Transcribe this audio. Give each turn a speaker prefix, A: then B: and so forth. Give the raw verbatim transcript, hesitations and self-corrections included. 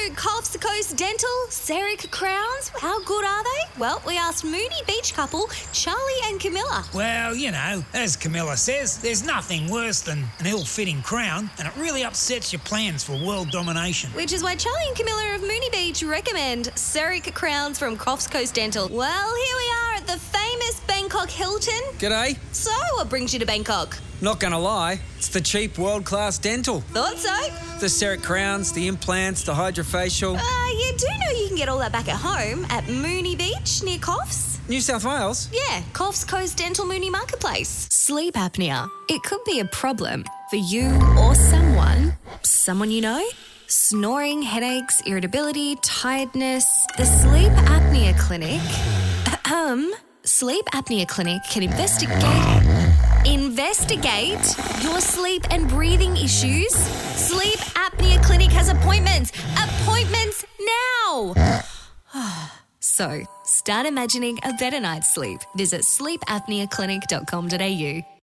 A: Coffs Coast Dental, Seric Crowns. How good are they? Well, we asked Mooney Beach couple Charlie and Camilla.
B: Well, you know, as Camilla says, there's nothing worse than an ill-fitting crown, and it really upsets your plans for world domination.
A: Which is why Charlie and Camilla of Mooney Beach recommend Seric Crowns from Coffs Coast Dental. Well, here we are at the famous Bangkok Hilton.
C: G'day.
A: So, what brings you to Bangkok?
C: Not gonna lie, it's the cheap world-class dental.
A: Thought so?
C: The Seric crowns, the implants, the hydrofacial.
A: Uh, you do know you can get all that back at home at Mooney Beach near Coffs?
C: New South Wales?
A: Yeah, Coffs Coast Dental Mooney Marketplace. Sleep apnea. It could be a problem for you or someone. Someone you know? Snoring, headaches, irritability, tiredness. The Sleep Apnea Clinic... Um, Sleep Apnea Clinic can investigate... Investigate your sleep and breathing issues. Sleep Apnea Clinic has appointments. Appointments now. So, start imagining a better night's sleep. Visit sleep apnea clinic dot com dot a u.